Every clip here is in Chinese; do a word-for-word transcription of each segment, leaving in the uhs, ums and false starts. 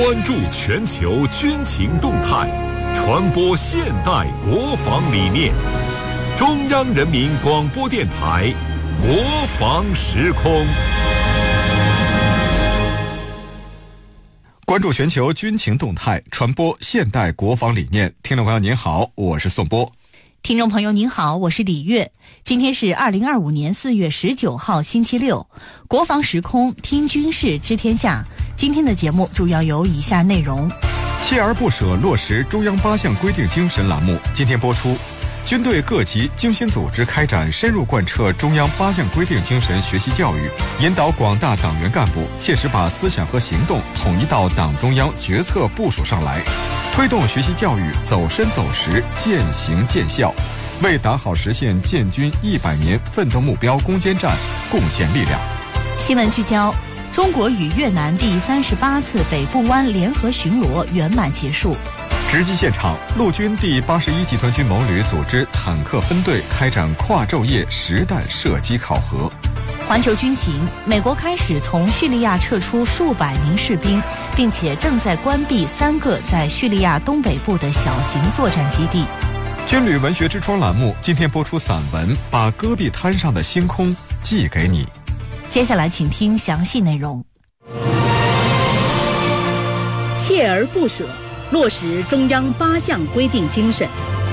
关注全球军情动态，传播现代国防理念。中央人民广播电台国防时空。 关注全球军情动态，传播现代国防理念。听众朋友您好，我是宋波。 听众朋友您好，我是李月。今天是二零二五年四月十九号星期六，国防时空听军事知天下。今天的节目主要有以下内容： 锲而不舍落实中央八项规定精神栏目今天播出。军队各级精心组织开展深入贯彻中央八项规定精神学习教育，引导广大党员干部切实把思想和行动统一到党中央决策部署上来，推动学习教育走深走实、渐行渐效，为打好实现建军一百年奋斗目标攻坚战贡献力量。 新闻聚焦：中国与越南第三十八次北部湾联合巡逻圆满结束。 直击现场，陆军第八十一集团军某旅组织坦克分队开展跨昼夜实弹射击考核。 环球军情：美国开始从叙利亚撤出数百名士兵，并且正在关闭三个在叙利亚东北部的小型作战基地。 军旅文学之窗栏目今天播出散文《把戈壁滩上的星空寄给你》。 接下来请听详细内容。 锲而不舍，落实中央八项规定精神。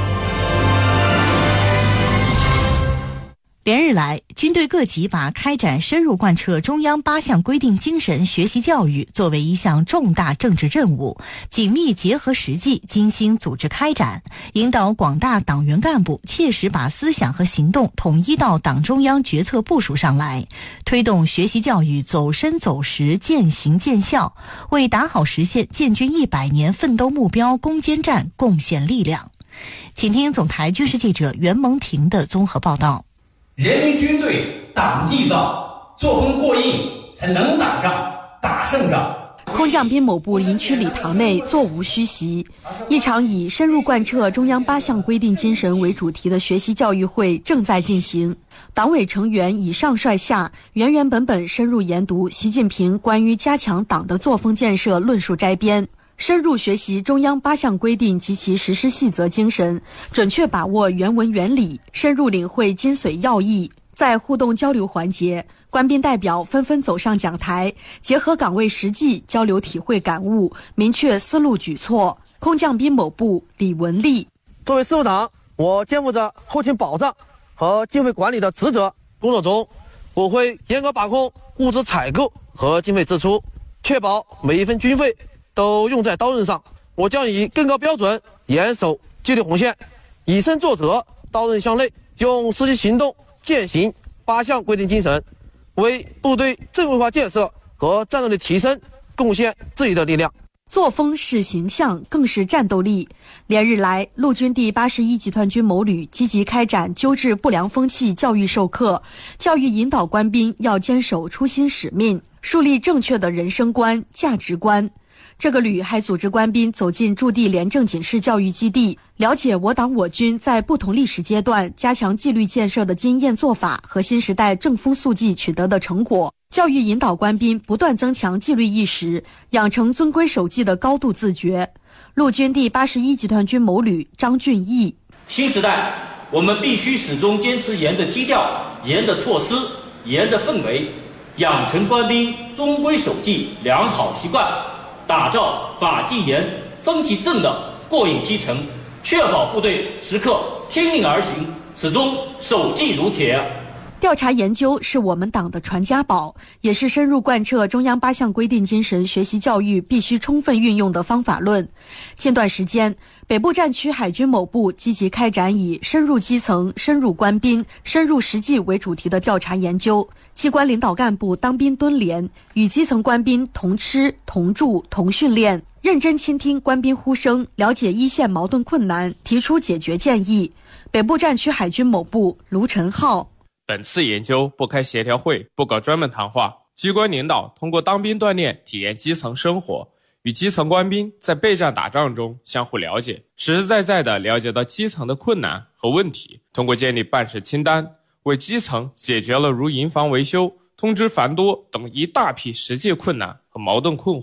连日来，军队各级把开展深入贯彻中央八项规定精神学习教育作为一项重大政治任务，紧密结合实际，精心组织开展，引导广大党员干部切实把思想和行动统一到党中央决策部署上来，推动学习教育走深走实、渐行渐效，为打好实现建军一百年奋斗目标攻坚战贡献力量。请听总台军事记者袁蒙婷的综合报道。 人民军队党纪造，作风过硬才能打仗，打胜仗。 空降兵某部营区礼堂内座无虚席，一场以深入贯彻中央八项规定精神为主题的学习教育会正在进行。党委成员以上率下，原原本本深入研读习近平关于加强党的作风建设论述摘编，深入学习中央八项规定及其实施细则精神，准确把握原文原理，深入领会精髓要义。在互动交流环节，官兵代表纷纷走上讲台，结合岗位实际交流体会感悟，明确思路举措。空降兵某部李文丽： 作为师副长，我肩负着后勤保障和经费管理的职责，工作中我会严格把控物资采购和经费支出，确保每一分军费都用在刀刃上。我将以更高标准严守纪律红线，以身作则，刀刃相类，用实际行动践行八项规定精神，为部队正规化建设和战斗力提升贡献自己的力量。 作风是形象，更是战斗力。连日来，陆军第八十一集团军某旅积极开展纠治不良风气教育授课，教育引导官兵要坚守初心使命，树立正确的人生观、价值观。这个旅还组织官兵走进驻地廉政警示教育基地，了解我党我军在不同历史阶段加强纪律建设的经验做法和新时代正风肃纪取得的成果，教育引导官兵不断增强纪律意识，养成遵规守纪的高度自觉。陆军第八十一集团军某旅张俊义： 新时代，我们必须始终坚持严的基调、严的措施、严的氛围，养成官兵遵规守纪良好习惯，打造法纪严、风气正的过硬基层，确保部队时刻听令而行，始终守纪如铁。 调查研究是我们党的传家宝，也是深入贯彻中央八项规定精神学习教育必须充分运用的方法论。近段时间，北部战区海军某部积极开展以深入基层、深入官兵、深入实际为主题的调查研究，机关领导干部当兵蹲连，与基层官兵同吃、同住、同训练，认真倾听官兵呼声，了解一线矛盾困难，提出解决建议。北部战区海军某部卢晨浩： 本次研究不开协调会，不搞专门谈话，机关领导通过当兵锻炼体验基层生活，与基层官兵在备战打仗中相互了解，实实在在地了解到基层的困难和问题，通过建立办事清单，为基层解决了如营房维修、通知繁多等一大批实际困难和矛盾困惑。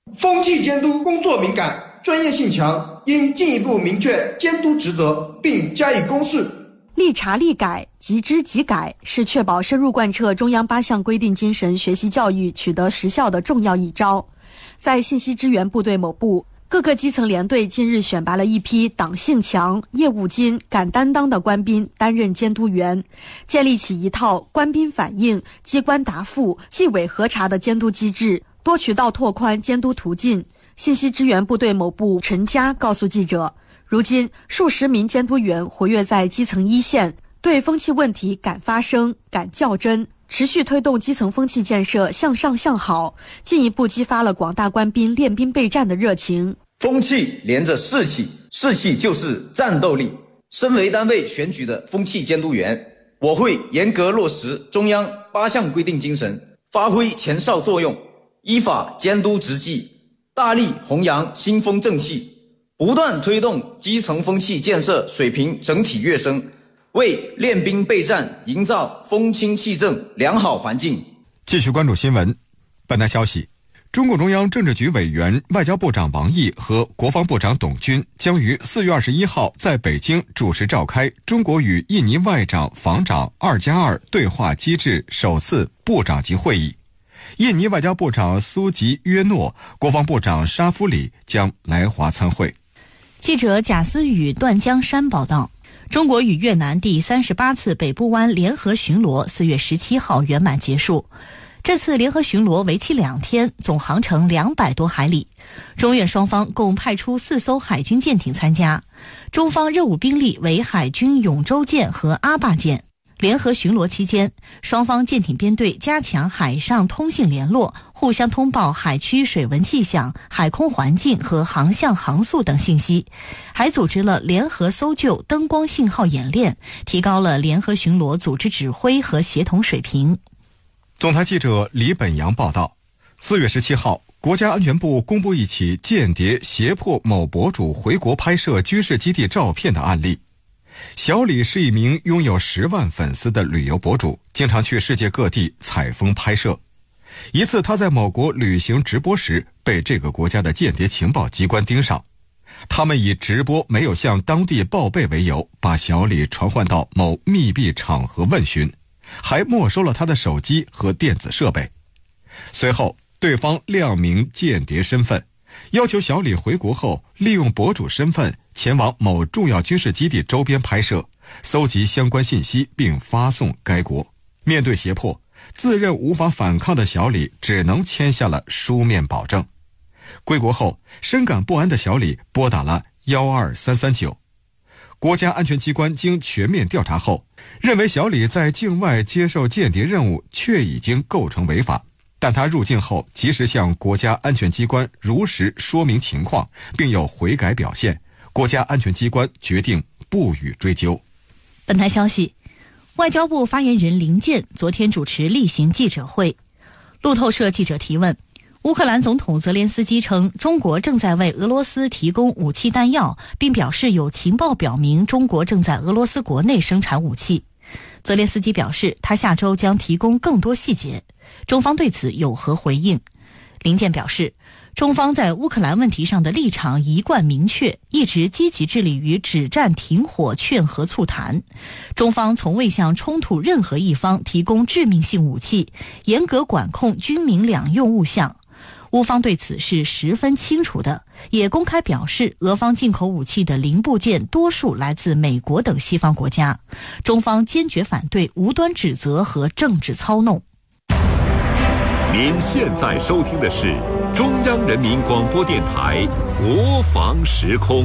风气监督工作敏感、专业性强，应进一步明确监督职责，并加以公示。 立查立改，即知即改，是确保深入贯彻中央八项规定精神学习教育取得实效的重要一招。在信息支援部队某部，各个基层连队近日选拔了一批党性强、业务精、敢担当的官兵担任监督员，建立起一套官兵反映、机关答复、纪委核查的监督机制，多渠道拓宽监督途径。信息支援部队某部陈佳告诉记者，如今数十名监督员活跃在基层一线，对风气问题敢发声、敢较真，持续推动基层风气建设向上向好，进一步激发了广大官兵练兵备战的热情。 风气连着士气，士气就是战斗力。身为单位选举的风气监督员，我会严格落实中央八项规定精神，发挥前哨作用，依法监督执纪，大力弘扬新风正气，不断推动基层风气建设水平整体跃升，为练兵备战营造风清气正良好环境。 继续关注新闻。本台消息，中共中央政治局委员、外交部长王毅和国防部长董军将于四月二十一号在北京主持召开中国与印尼外长、防长二加二对话机制首次部长级会议。印尼外交部长苏吉约诺、国防部长沙夫里将来华参会。 记者贾思雨、段江山报道，中国与越南第三十八次北部湾联合巡逻四月十七号圆满结束。这次联合巡逻为期两天，总航程两百多海里。中越双方共派出四艘海军舰艇参加，中方任务兵力为海军永州舰和阿坝舰。联合巡逻期间，双方舰艇编队加强海上通信联络，互相通报海区水文气象、海空环境和航向航速等信息，还组织了联合搜救、灯光信号演练，提高了联合巡逻组织指挥和协同水平。 总台记者李本阳报道，四月十七号，国家安全部公布一起间谍胁迫某博主回国拍摄军事基地照片的案例。小李是一名拥有十万粉丝的旅游博主，经常去世界各地采风拍摄。一次他在某国旅行直播时，被这个国家的间谍情报机关盯上。他们以直播没有向当地报备为由，把小李传唤到某密闭场合问询，还没收了他的手机和电子设备。随后对方亮明间谍身份，要求小李回国后利用博主身份前往某重要军事基地周边拍摄，搜集相关信息并发送该国。面对胁迫，自认无法反抗的小李只能签下了书面保证。归国后，深感不安的小李拨打了一二三三九。国家安全机关经全面调查后，认为小李在境外接受间谍任务确已经构成违法，但他入境后及时向国家安全机关如实说明情况，并有悔改表现，国家安全机关决定不予追究。 本台消息，外交部发言人林健昨天主持例行记者会。路透社记者提问，乌克兰总统泽连斯基称，中国正在为俄罗斯提供武器弹药，并表示有情报表明中国正在俄罗斯国内生产武器。泽连斯基表示，他下周将提供更多细节。中方对此有何回应？林健表示，中方在乌克兰问题上的立场一贯明确，一直积极致力于止战停火、劝和促谈。中方从未向冲突任何一方提供致命性武器，严格管控军民两用物项。乌方对此是十分清楚的，也公开表示，俄方进口武器的零部件多数来自美国等西方国家。中方坚决反对无端指责和政治操弄。 您现在收听的是中央人民广播电台国防时空。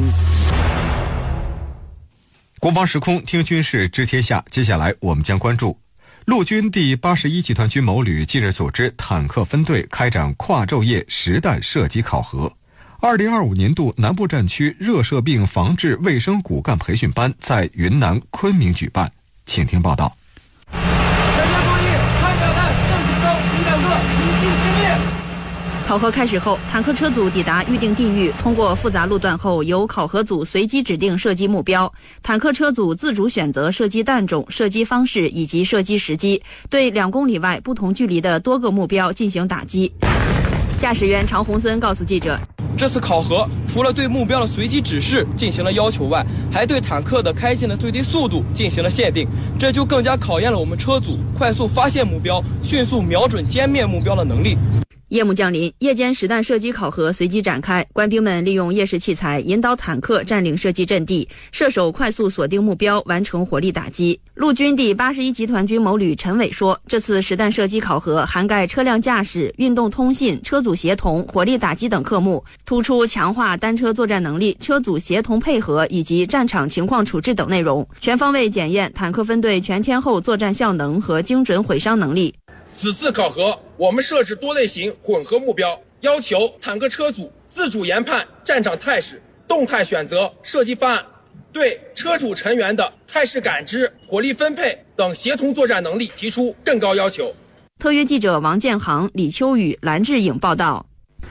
国防时空听军事知天下，接下来我们将关注陆军第八十一集团军某旅近日组织坦克分队开展跨昼夜实弹射击考核。二零二五年度南部战区热射病防治卫生骨干培训班在云南昆明举办，请听报道。 考核开始后，坦克车组抵达预定地域，通过复杂路段后，由考核组随机指定射击目标。坦克车组自主选择射击弹种、射击方式以及射击时机，对两公里外不同距离的多个目标进行打击。 驾驶员常洪森告诉记者， 这次考核除了对目标的随机指示进行了要求外，还对坦克的开进的最低速度进行了限定，这就更加考验了我们车组快速发现目标、迅速瞄准歼灭目标的能力。 夜幕降临，夜间实弹射击考核随即展开，官兵们利用夜视器材引导坦克占领射击阵地，射手快速锁定目标，完成火力打击。陆军第八十一集团军某旅陈伟说，这次实弹射击考核涵盖车辆驾驶、运动通信、车组协同、火力打击等科目，突出强化单车作战能力、车组协同配合以及战场情况处置等内容，全方位检验坦克分队全天候作战效能和精准毁伤能力。 此次考核，我们设置多类型混合目标，要求坦克车组自主研判战场态势，动态选择射击方案，对车主成员的态势感知、火力分配等协同作战能力提出更高要求。 特约记者王建航、李秋雨、蓝志颖报道。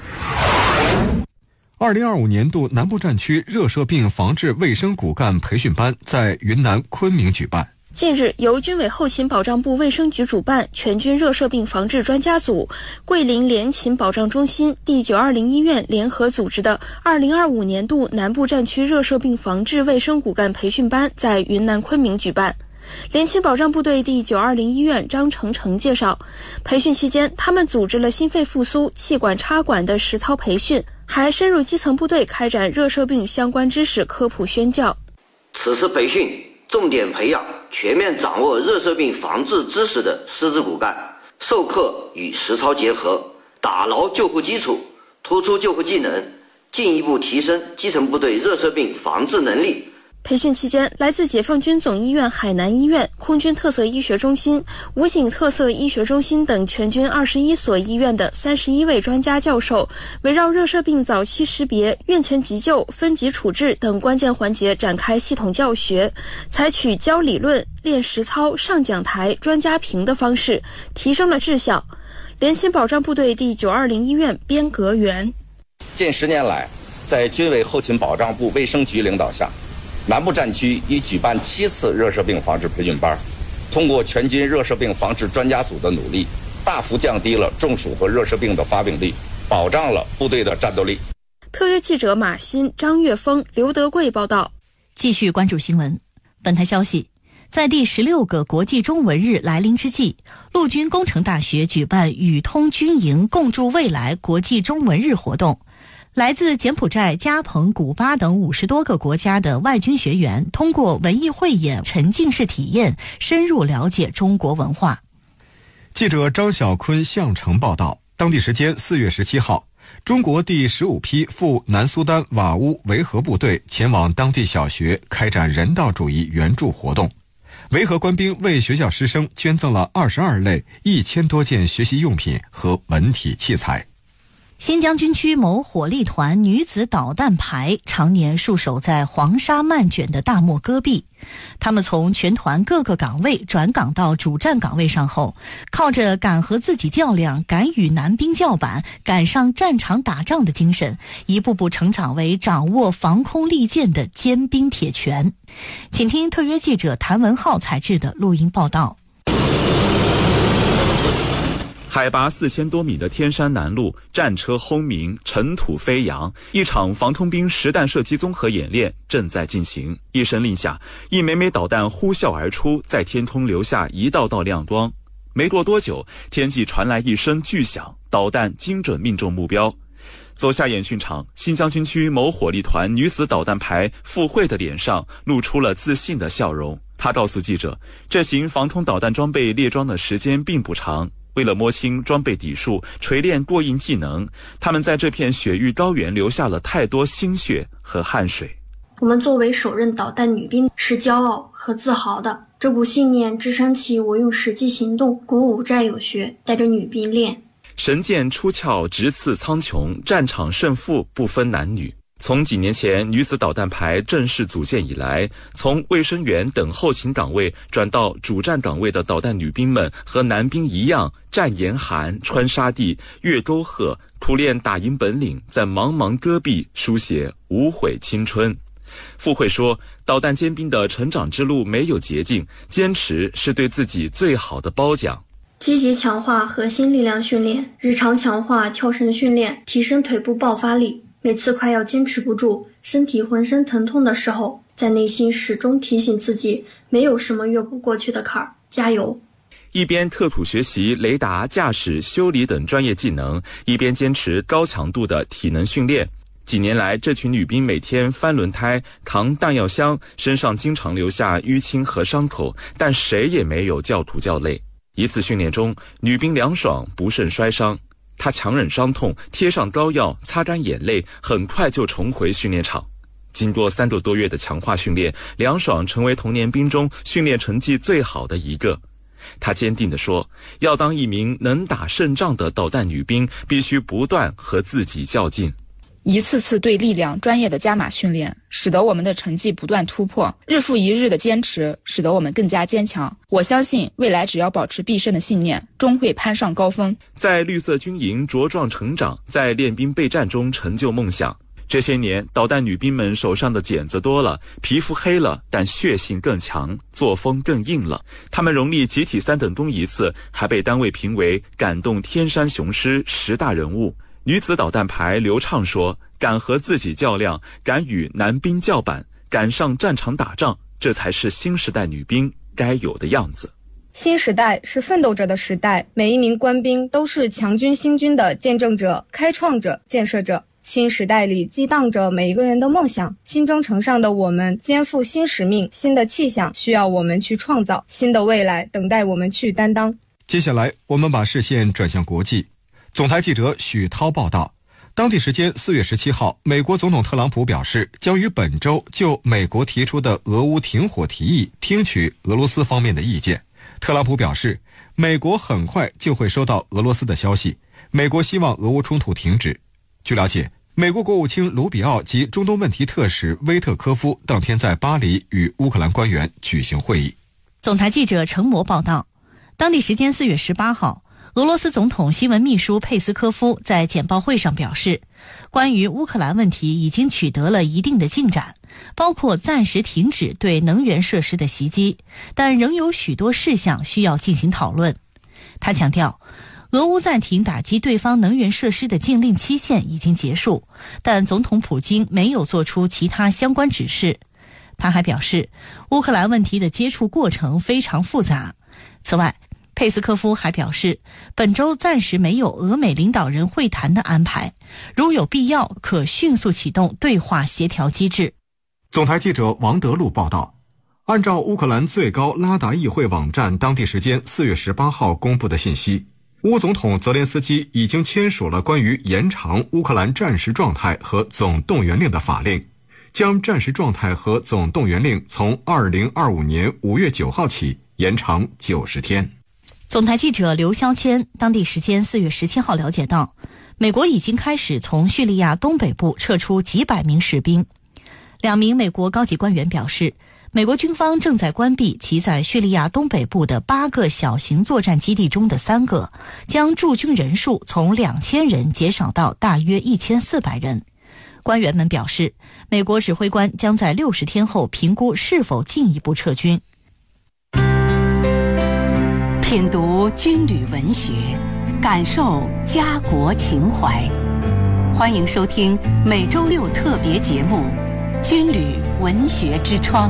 二零二五年度南部战区热射病防治卫生骨干培训班在云南昆明举办。 近日，由军委后勤保障部卫生局主办，全军热射病防治专家组、桂林联勤保障中心、第九二零医院联合组织的二零二五年度南部战区热射病防治卫生骨干培训班在云南昆明举办。联勤保障部队第九二零医院张成成介绍，培训期间，他们组织了心肺复苏、气管插管的实操培训，还深入基层部队开展热射病相关知识科普宣教。 此次培训重点培养全面掌握热射病防治知识的师资骨干，授课与实操结合，打牢救护基础，突出救护技能，进一步提升基层部队热射病防治能力。 培训期间，来自解放军总医院海南医院、空军特色医学中心、武警特色医学中心等全军二十一所医院的三十一位专家教授，围绕热射病早期识别、院前急救、分级处置等关键环节展开系统教学，采取教理论、练实操、上讲台、专家评的方式，提升了质效。联勤保障部队第九二零医院编革员， 近十年来，在军委后勤保障部卫生局领导下，南部战区已举办七次热射病防治培训班，通过全军热射病防治专家组的努力，大幅降低了中暑和热射病的发病率，保障了部队的战斗力。 特约记者马鑫、张岳峰、刘德贵报道。 继续关注新闻。本台消息，在第十六个国际中文日来临之际，陆军工程大学举办宇通军营共筑未来国际中文日活动。来自柬埔寨、加蓬、古巴等五十多个国家的外军学员，通过文艺汇演、沉浸式体验，深入了解中国文化。 记者张晓坤、向城报道，当地时间四月十七号，中国第十五批赴南苏丹瓦乌维和部队前往当地小学开展人道主义援助活动。维和官兵为学校师生捐赠了二十二类一千多件学习用品和文体器材。 新疆军区某火力团女子导弹排常年戍守在黄沙漫卷的大漠戈壁，他们从全团各个岗位转岗到主战岗位上后，靠着敢和自己较量、敢与男兵叫板、敢上战场打仗的精神，一步步成长为掌握防空利剑的坚冰铁拳。请听特约记者谭文浩采制的录音报道。 海拔四千多米的天山南麓，战车轰鸣，尘土飞扬，一场防空兵实弹射击综合演练正在进行。一声令下，一枚枚导弹呼啸而出，在天空留下一道道亮光。没过多久，天际传来一声巨响，导弹精准命中目标。走下演训场，新疆军区某火力团女子导弹排傅慧的脸上露出了自信的笑容。她告诉记者，这型防空导弹装备列装的时间并不长，为了摸清装备底数，锤炼过硬技能，他们在这片雪域高原留下了太多心血和汗水。 我们作为首任导弹女兵是骄傲和自豪的，这股信念支撑起我用实际行动鼓舞战友学，带着女兵练。 神剑出鞘，直刺苍穹，战场胜负不分男女。从几年前女子导弹排正式组建以来，从卫生员等后勤岗位转到主战岗位的导弹女兵们和男兵一样，战严寒，穿沙地，越沟壑，苦练打赢本领，在茫茫戈壁书写无悔青春。傅慧说，导弹尖兵的成长之路没有捷径，坚持是对自己最好的褒奖。 积极强化核心力量训练，日常强化跳绳训练，提升腿部爆发力。每次快要坚持不住，身体浑身疼痛的时候，在内心始终提醒自己，没有什么越不过去的坎儿，加油。 一边特土学习雷达、驾驶、修理等专业技能，一边坚持高强度的体能训练。几年来，这群女兵每天翻轮胎、扛弹药箱，身上经常留下淤青和伤口，但谁也没有叫苦叫累。一次训练中，女兵梁爽不慎摔伤，她强忍伤痛，贴上膏药，擦干眼泪，很快就重回训练场。经过三个多月的强化训练，梁爽成为童年兵中训练成绩最好的一个。她坚定地说，要当一名能打胜仗的导弹女兵，必须不断和自己较劲。 一次次对力量专业的加码训练，使得我们的成绩不断突破，日复一日的坚持使得我们更加坚强。我相信未来只要保持必胜的信念，终会攀上高峰。 在绿色军营茁壮成长，在练兵备战中成就梦想。这些年，导弹女兵们手上的茧子多了，皮肤黑了，但血性更强，作风更硬了。她们荣立集体三等功一次，还被单位评为感动天山雄狮十大人物。女子导弹排刘畅说，敢和自己较量，敢与男兵叫板，敢上战场打仗，这才是新时代女兵该有的样子。 新时代是奋斗者的时代，每一名官兵都是强军新军的见证者、开创者、建设者。新时代里激荡着每一个人的梦想，新征程上的我们肩负新使命，新的气象需要我们去创造，新的未来等待我们去担当。 接下来我们把视线转向国际。总台记者许涛报道，当地时间四月十七号，美国总统特朗普表示，将于本周就美国提出的俄乌停火提议听取俄罗斯方面的意见。特朗普表示，美国很快就会收到俄罗斯的消息，美国希望俄乌冲突停止。据了解，美国国务卿卢比奥及中东问题特使威特科夫当天在巴黎与乌克兰官员举行会议。 总台记者程模报道，当地时间四月十八号，俄罗斯总统新闻秘书佩斯科夫在简报会上表示，关于乌克兰问题已经取得了一定的进展，包括暂时停止对能源设施的袭击，但仍有许多事项需要进行讨论。他强调，俄乌暂停打击对方能源设施的禁令期限已经结束，但总统普京没有做出其他相关指示。他还表示，乌克兰问题的接触过程非常复杂。此外，佩斯科夫还表示，本周暂时没有俄美领导人会谈的安排，如有必要，可迅速启动对话协调机制。 总台记者王德禄报道，按照乌克兰最高拉达议会网站当地时间四月十八号公布的信息，乌总统泽连斯基已经签署了关于延长乌克兰战时状态和总动员令的法令，将战时状态和总动员令从二零二五年五月九号起延长九十天。 总台记者刘肖谦当地时间四月十七号了解到，美国已经开始从叙利亚东北部撤出几百名士兵。两名美国高级官员表示，美国军方正在关闭其在叙利亚东北部的八个小型作战基地中的三个，将驻军人数从两千人减少到大约一千四百人。官员们表示，美国指挥官将在六十天后评估是否进一步撤军。 品读军旅文学，感受家国情怀。欢迎收听每周六特别节目《军旅文学之窗》。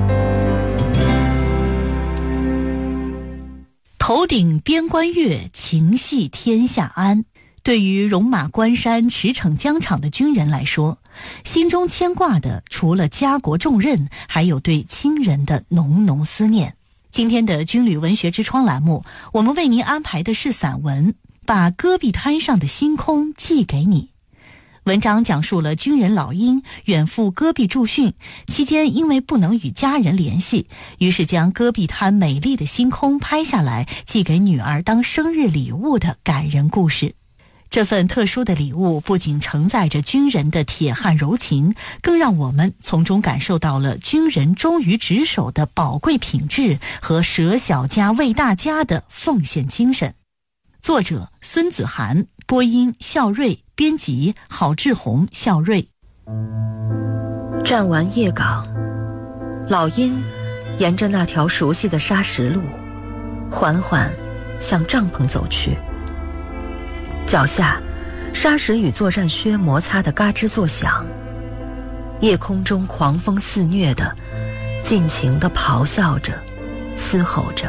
头顶边关月，情系天下安。对于戎马关山、驰骋疆场的军人来说，心中牵挂的除了家国重任，还有对亲人的浓浓思念。今天的军旅文学之窗栏目，我们为您安排的是散文《把戈壁滩上的星空寄给你》。文章讲述了军人老鹰远赴戈壁驻训期间，因为不能与家人联系，于是将戈壁滩美丽的星空拍下来，寄给女儿当生日礼物的感人故事。这份特殊的礼物不仅承载着军人的铁汉柔情，更让我们从中感受到了军人忠于职守的宝贵品质和舍小家为大家的奉献精神。作者孙子涵，播音孝瑞，编辑郝志宏、孝瑞。 站完叶岗，老鹰沿着那条熟悉的沙石路，缓缓向帐篷走去。脚下沙石与作战靴摩擦的嘎吱作响，夜空中狂风肆虐的尽情地咆哮着，嘶吼着。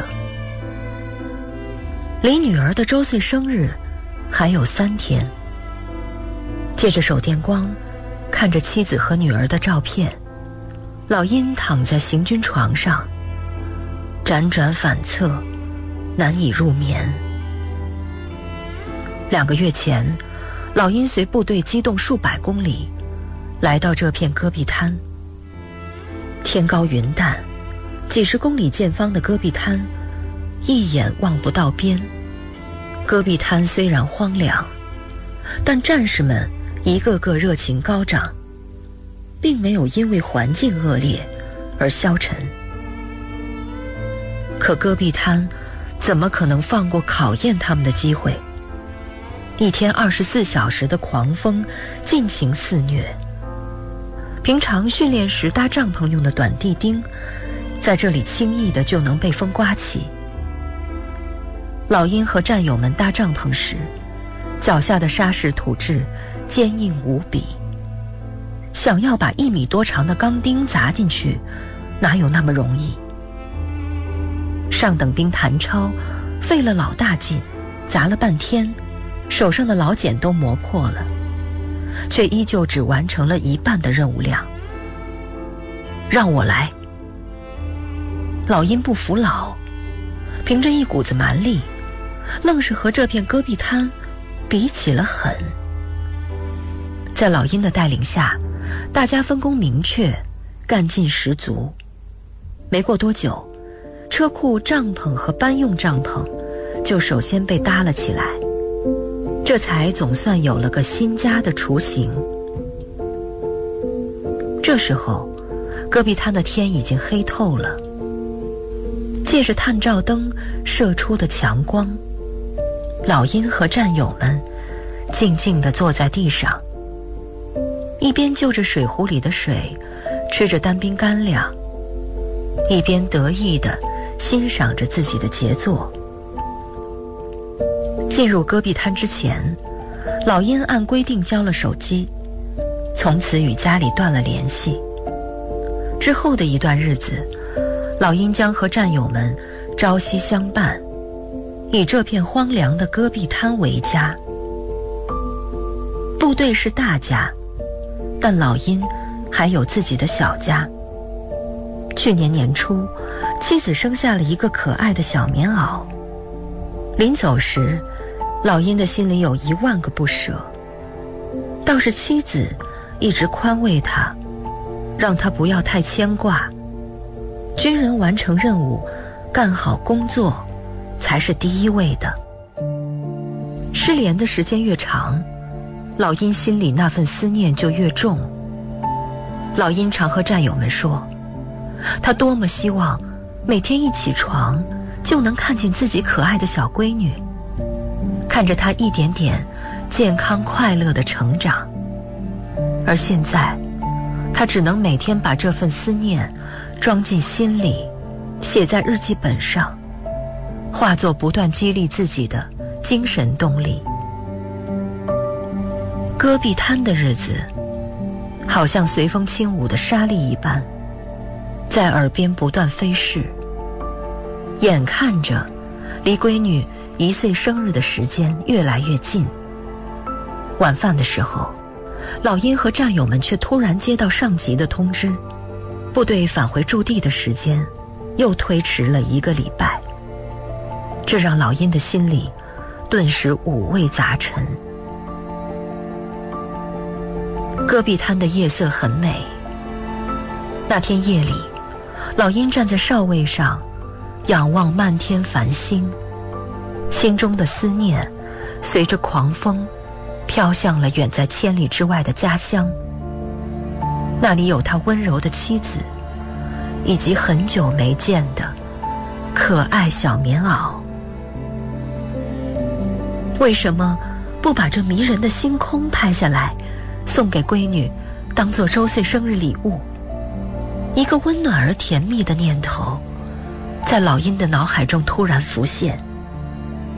离女儿的周岁生日还有三天，借着手电光，看着妻子和女儿的照片，老殷躺在行军床上，辗转反侧，难以入眠。两个月前，老殷随部队机动数百公里，来到这片戈壁滩。天高云淡，几十公里见方的戈壁滩，一眼望不到边。戈壁滩虽然荒凉，但战士们一个个热情高涨，并没有因为环境恶劣而消沉。可戈壁滩怎么可能放过考验他们的机会？一天二十四小时的狂风尽情肆虐，平常训练时搭帐篷用的短地钉，在这里轻易的就能被风刮起。老殷和战友们搭帐篷时，脚下的沙石土质坚硬无比，想要把一米多长的钢钉砸进去，哪有那么容易？上等兵谭超费了老大劲，砸了半天，手上的老茧都磨破了，却依旧只完成了一半的任务量。让我来。老殷不服老，凭着一股子蛮力，愣是和这片戈壁滩比起了狠。在老殷的带领下，大家分工明确，干劲十足。没过多久，车库、帐篷和搬用帐篷就首先被搭了起来，这才总算有了个新家的雏形。这时候，戈壁滩的天已经黑透了，借着探照灯射出的强光，老殷和战友们静静地坐在地上，一边就着水壶里的水，吃着单兵干粮，一边得意地欣赏着自己的杰作。进入戈壁滩之前，老殷按规定交了手机，从此与家里断了联系。之后的一段日子，老殷将和战友们朝夕相伴，以这片荒凉的戈壁滩为家。部队是大家，但老殷还有自己的小家。去年年初，妻子生下了一个可爱的小棉袄。临走时，老殷的心里有一万个不舍，倒是妻子一直宽慰他，让他不要太牵挂。军人完成任务，干好工作，才是第一位的。失联的时间越长，老殷心里那份思念就越重。老殷常和战友们说，他多么希望每天一起床就能看见自己可爱的小闺女，看着她一点点健康快乐的成长。而现在，他只能每天把这份思念装进心里，写在日记本上，化作不断激励自己的精神动力。戈壁滩的日子好像随风轻舞的沙粒一般，在耳边不断飞逝。眼看着离闺女一岁生日的时间越来越近，晚饭的时候，老殷和战友们却突然接到上级的通知，部队返回驻地的时间又推迟了一个礼拜。这让老殷的心里顿时五味杂陈。戈壁滩的夜色很美。那天夜里，老殷站在哨位上，仰望漫天繁星，心中的思念随着狂风飘向了远在千里之外的家乡。那里有他温柔的妻子，以及很久没见的可爱小棉袄。为什么不把这迷人的星空拍下来，送给闺女当做周岁生日礼物？一个温暖而甜蜜的念头在老殷的脑海中突然浮现。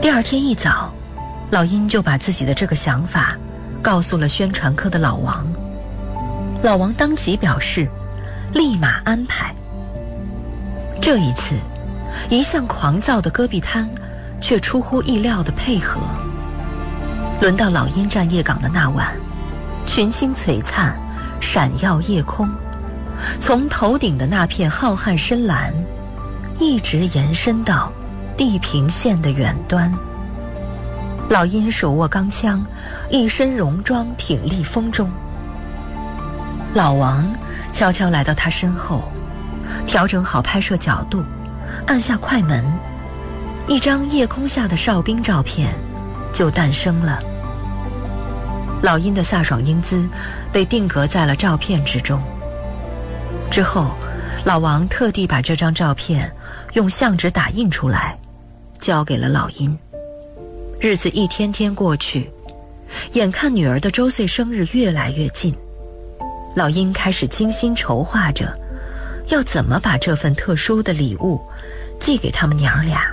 第二天一早，老殷就把自己的这个想法告诉了宣传科的老王。老王当即表示立马安排。这一次，一向狂躁的戈壁滩却出乎意料的配合。轮到老殷站夜岗的那晚，群星璀璨，闪耀夜空，从头顶的那片浩瀚深蓝一直延伸到地平线的远端。老殷手握钢枪，一身戎装挺立风中。老王悄悄来到他身后，调整好拍摄角度，按下快门，一张夜空下的哨兵照片就诞生了。老殷的飒爽英姿被定格在了照片之中。之后，老王特地把这张照片用相纸打印出来，交给了老殷。日子一天天过去，眼看女儿的周岁生日越来越近，老殷开始精心筹划着要怎么把这份特殊的礼物寄给他们娘俩。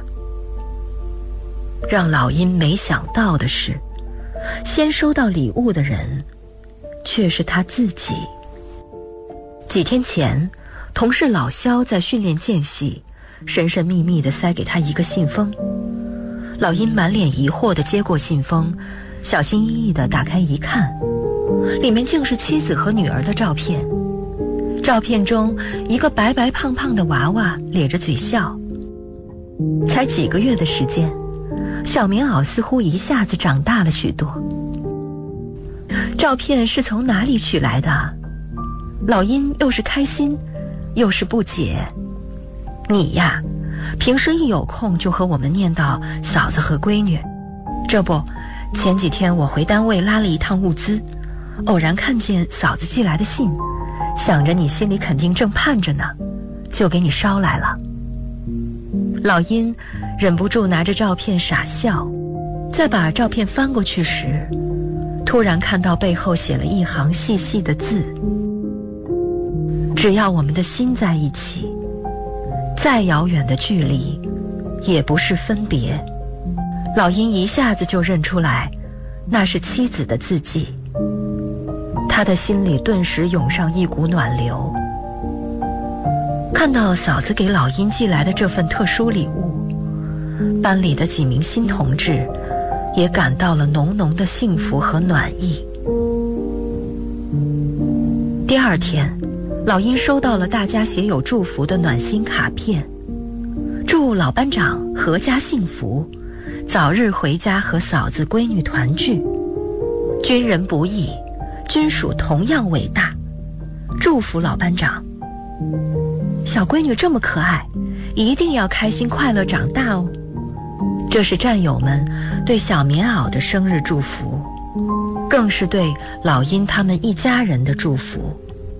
让老殷没想到的是，先收到礼物的人却是他自己。几天前，同事老肖在训练间隙神神秘秘地塞给他一个信封。老殷满脸疑惑地接过信封，小心翼翼地打开一看，里面竟是妻子和女儿的照片。照片中，一个白白胖胖的娃娃咧着嘴笑。才几个月的时间，小棉袄似乎一下子长大了许多。照片是从哪里取来的？老殷又是开心，又是不解。你呀，平时一有空就和我们念叨嫂子和闺女。这不，前几天我回单位拉了一趟物资，偶然看见嫂子寄来的信，想着你心里肯定正盼着呢，就给你捎来了。老殷忍不住拿着照片傻笑，再把照片翻过去时，突然看到背后写了一行细细的字：只要我们的心在一起，再遥远的距离也不是分别。老殷一下子就认出来，那是妻子的字迹。他的心里顿时涌上一股暖流。看到嫂子给老殷寄来的这份特殊礼物，班里的几名新同志也感到了浓浓的幸福和暖意。第二天，老殷收到了大家写有祝福的暖心卡片，祝老班长阖家幸福，早日回家和嫂子闺女团聚。军人不易，军属同样伟大，祝福老班长。小闺女这么可爱，一定要开心快乐长大哦。这是战友们对小棉袄的生日祝福，更是对老殷他们一家人的祝福。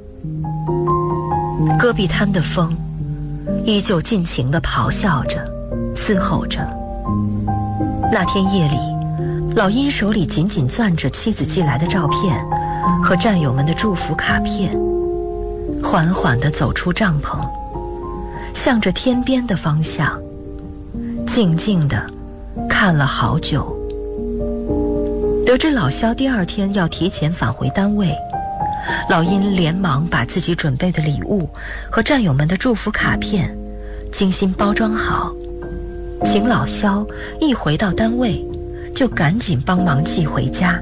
戈壁滩的风依旧尽情地咆哮着，嘶吼着。那天夜里，老殷手里紧紧攥着妻子寄来的照片和战友们的祝福卡片，缓缓地走出帐篷，向着天边的方向静静地看了好久。得知老肖第二天要提前返回单位，老殷连忙把自己准备的礼物和战友们的祝福卡片精心包装好，请老肖一回到单位就赶紧帮忙寄回家。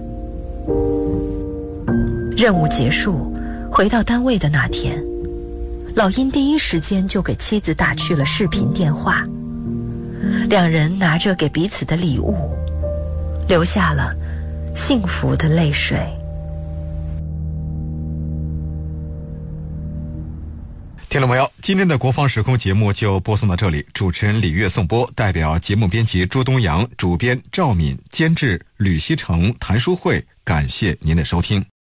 任务结束，回到单位的那天，老殷第一时间就给妻子打去了视频电话。两人拿着给彼此的礼物，流下了幸福的泪水。 听众朋友，今天的国防时空节目就播送到这里，主持人李月颂播，代表节目编辑朱东阳，主编赵敏，监制吕希成、谭淑慧，感谢您的收听。